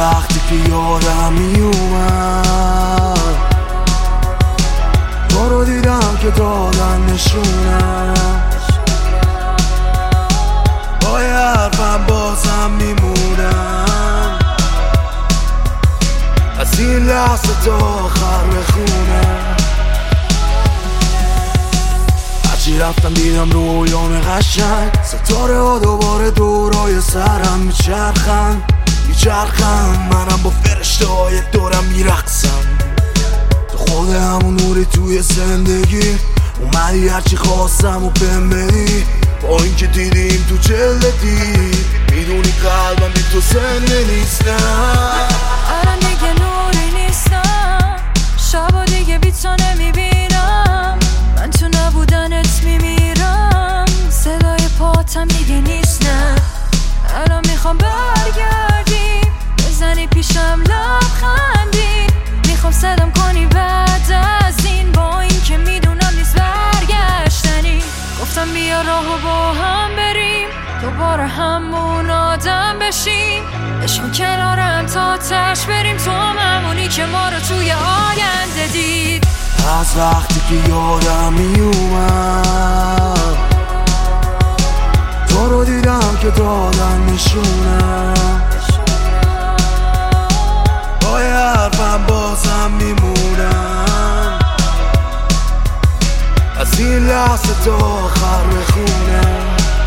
وقتی که یادم میومد تو رو دیدم که دادن نشونم، با یه حرفم بازم میمونم، از این لحظه تا آخر بخونم. هرچی رفتم دیدم رویام قشنگ، ستاره ها دوباره دورای سرم میچرخن، منم با فرشته های دورم میرقصم. تو خود همون نوری توی زندگی اومدی، هرچی خواستم و بهم بدی، با اینکه دیدیم تو جلدی میدونی قلبم بی تو زنده نیستم. الان دیگه نوری نیستم، شبا دیگه بی تو نمیبینم، من تو نبودنت میمیرم، صدای پاتم دیگه نیست. نه الان میخوام برگردی، بزنی پیشم لبخندی، میخوام صدام کنی بعد از این، با این که میدونم نیست برگشتنی. گفتم بیا راهو با هم بریم، دوباره همون آدم بشیم، عشق کنارم تا تش بریم، تو همونی که ما رو توی آینده دید. از وقتی که یادم میومد تو رو دیدم که دادن نشونم، با یه حرفم بازم میمونم، از این لحظه تا آخر بخونم.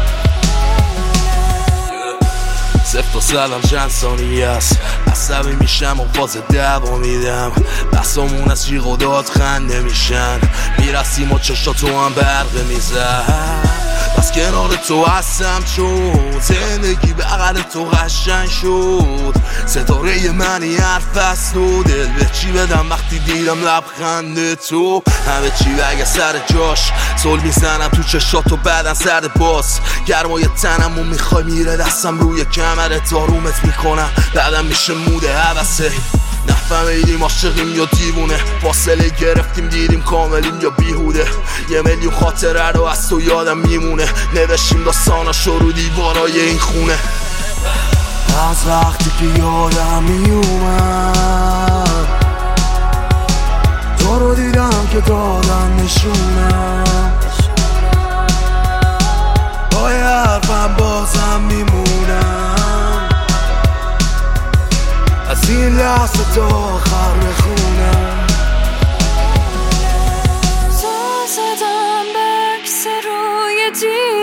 صفت و سلام چند ثانیه است، عصبی میشم و فاز دعوا میدم، بحثامون از جیغ و داد خنده میشن، میرسیم و چشاتو هم برقه میزن، بس کنار تو هستم چون زندگی بغل تو قشنگ شد، ستاره منی حرف است و دل به چی بدم وقتی دیدم لبخند تو، همه چی بگه سر جاش، سل میزنم تو چشاتو بعدن سرد باز، گرمای تنم و میخوای میره دستم روی کمرت، آرومت میکنم بعدم میشه موده حوثه، نفهمیدیم عاشقیم یا دیوونه، فاصله گرفتیم دیدیم کاملیم یا بیهوده، 1,000,000 خاطره رو از تو یادم میمونه، نوشتیم داستاناشو رو دیوارای این خونه. از وقتی که یادم میومد تو رو دیدم که دادن نشونم، با یه حرفم بازم میمونم، از این لحظه تا آخر بخونم. تو زدم بکس روی